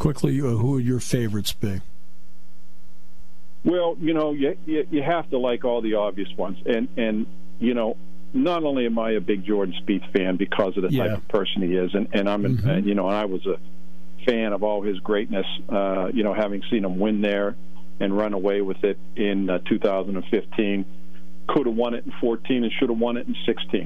Quickly, who would your favorites be? Well, you have to like all the obvious ones. And not only am I a big Jordan Spieth fan because of the type of person he is, and I'm, and I was a fan of all his greatness, having seen him win there and run away with it in 2015. Could have won it in 14 and should have won it in 16.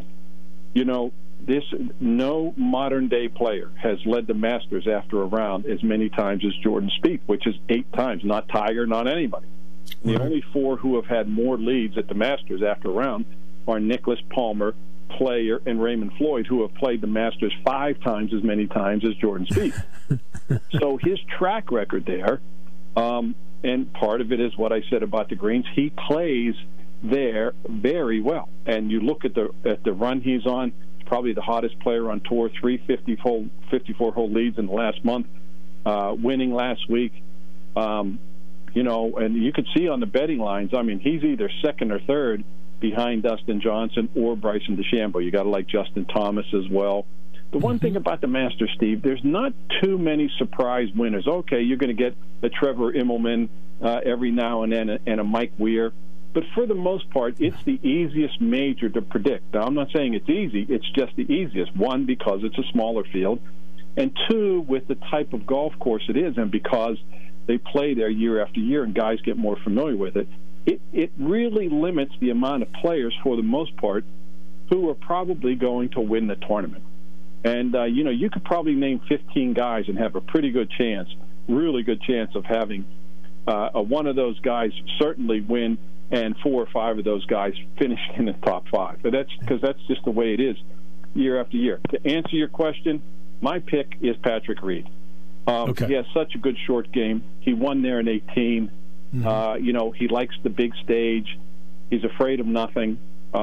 No modern-day player has led the Masters after a round as many times as Jordan Spieth, which is 8 times, not Tiger, not anybody. The only 4 who have had more leads at the Masters after a round are Nicholas, Palmer, Player, and Raymond Floyd, who have played the Masters 5 times as many times as Jordan Spieth. So his track record there, and part of it is what I said about the greens, he plays there very well. And you look at the run he's on, he's probably the hottest player on tour, 3 54-hole leads in the last month, winning last week. And you could see on the betting lines, I mean, he's either second or third behind Dustin Johnson or Bryson DeChambeau. You got to like Justin Thomas as well. The one thing about the Masters, Steve, there's not too many surprise winners. Okay, you're going to get a Trevor Immelman every now and then and a Mike Weir. But for the most part, it's the easiest major to predict. Now, I'm not saying it's easy. It's just the easiest. 1, because it's a smaller field. And 2, with the type of golf course it is, and because they play there year after year and guys get more familiar with it, it really limits the amount of players, for the most part, who are probably going to win the tournament. And, you could probably name 15 guys and have a pretty good chance, really good chance of having one of those guys certainly win and 4 or 5 of those guys finish in the top 5. But that's just the way it is year after year. To answer your question, my pick is Patrick Reed. He has such a good short game. He won there in 18. He likes the big stage. He's afraid of nothing.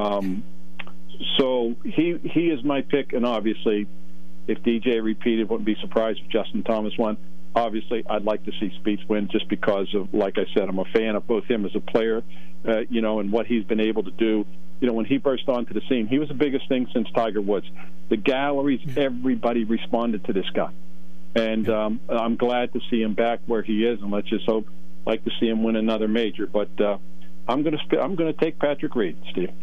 So he is my pick, and obviously, if DJ repeated, wouldn't be surprised if Justin Thomas won. Obviously, I'd like to see Spieth win just because of, like I said, I'm a fan of both him as a player, and what he's been able to do. When he burst onto the scene, he was the biggest thing since Tiger Woods. The galleries, everybody responded to this guy. And I'm glad to see him back where he is, and let's just like to see him win another major. But I'm going to take Patrick Reed, Steve.